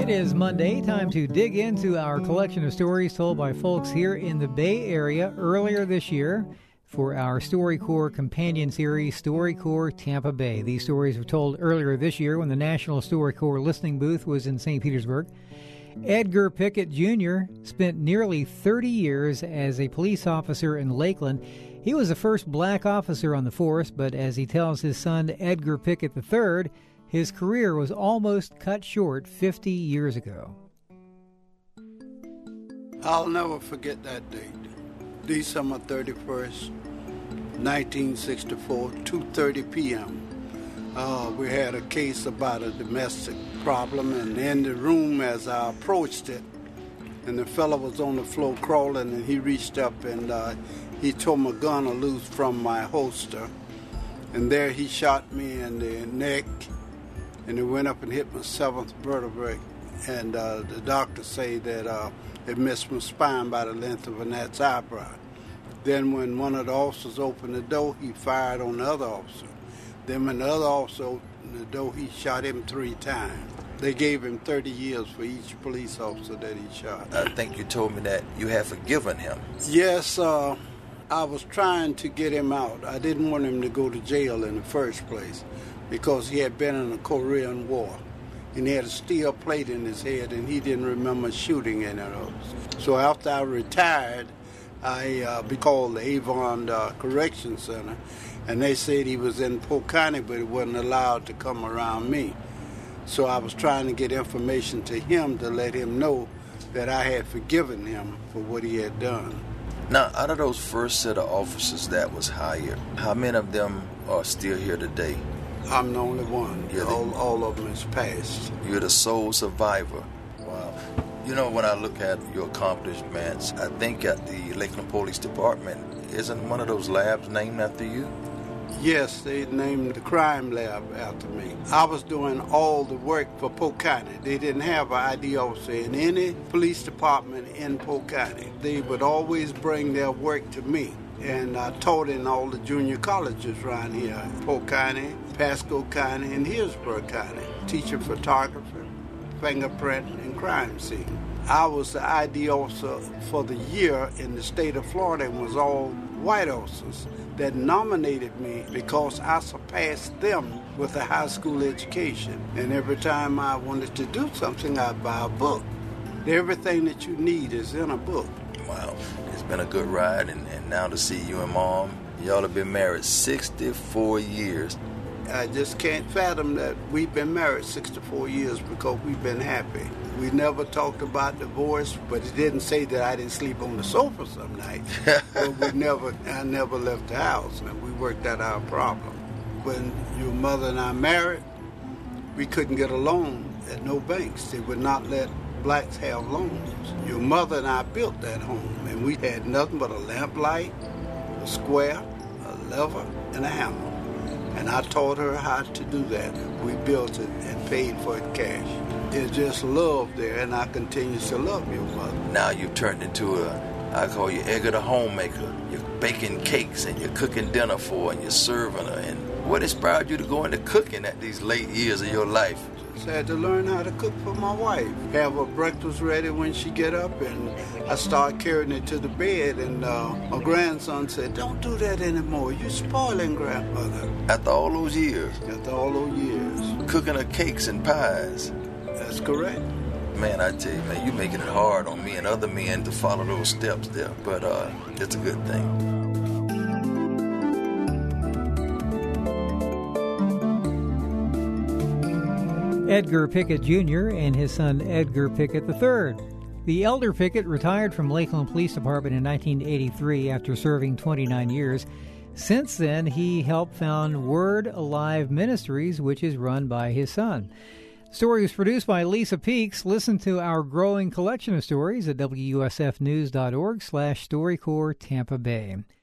It is Monday, time to dig into our collection of stories told by folks here in the Bay Area earlier this year for our StoryCorps companion series, StoryCorps Tampa Bay. These stories were told earlier this year when the National StoryCorps listening booth was in St. Petersburg. Edgar Pickett Jr. spent nearly 30 years as a police officer in Lakeland. He was the first black officer on the force, but as he tells his son Edgar Pickett III, his career was almost cut short 50 years ago. I'll never forget that date. December 31st, 1964, 2:30 p.m. We had a case about a domestic problem, and in the room as I approached it, and the fellow was on the floor crawling, and he reached up and he tore my gun loose from my holster, and there he shot me in the neck, and it went up and hit my 7th vertebrae, and the doctor say that it missed my spine by the length of a gnat's eyebrow. Then when one of the officers opened the door, he fired on the other officer. Then when the other officer opened the door, he shot him 3 times. They gave him 30 years for each police officer that he shot. I think you told me that you have forgiven him. Yes, I was trying to get him out. I didn't want him to go to jail in the first place because he had been in the Korean War. And he had a steel plate in his head, and he didn't remember shooting any of those. So after I retired, I called the Avon Correction Center, and they said he was in Polk County, but he wasn't allowed to come around me. So I was trying to get information to him to let him know that I had forgiven him for what he had done. Now, out of those first set of officers that was hired, how many of them are still here today? I'm the only one. All of them is passed. You're the sole survivor. Wow. You know, when I look at your accomplishments, I think at the Lakeland Police Department, isn't one of those labs named after you? Yes, they named the crime lab after me. I was doing all the work for Polk County. They didn't have an ID officer in any police department in Polk County. They would always bring their work to me. And I taught in all the junior colleges around here, Polk County, Pasco County, and Hillsborough County, teaching photography, fingerprint, and crime scene. I was the ID officer for the year in the state of Florida, and was all white officers that nominated me because I surpassed them with a high school education. And every time I wanted to do something, I'd buy a book. Everything that you need is in a book. Wow, it's been a good ride, and now to see you and Mom, y'all have been married 64 years. I just can't fathom that we've been married 64 years because we've been happy. We never talked about divorce, but it didn't say that I didn't sleep on the sofa some nights. But I never left the house, and we worked out our problem. When your mother and I married, we couldn't get a loan at no banks. They would not let blacks have loans. Your mother and I built that home, and we had nothing but a lamplight, a square, a lever, and a hammer. And I taught her how to do that. We built it and paid for it cash. There's just love there, and I continue to love your mother. Now you've turned into I call you Edgar the homemaker. You're baking cakes, and you're cooking dinner for her, and you're serving her. And what inspired you to go into cooking at these late years of your life? I had to learn how to cook for my wife. Have her breakfast ready when she get up, and I started carrying it to the bed, and my grandson said, "Don't do that anymore. You're spoiling grandmother." After all those years? After all those years. Cooking her cakes and pies? That's correct. Man, I tell you, man, you're making it hard on me and other men to follow those steps there, but it's a good thing. Edgar Pickett Jr. and his son Edgar Pickett III. The elder Pickett retired from Lakeland Police Department in 1983 after serving 29 years. Since then, he helped found Word Alive Ministries, which is run by his son. The story was produced by Lisa Peaks. Listen to our growing collection of stories at WUSFnews.org/StoryCorps Tampa Bay.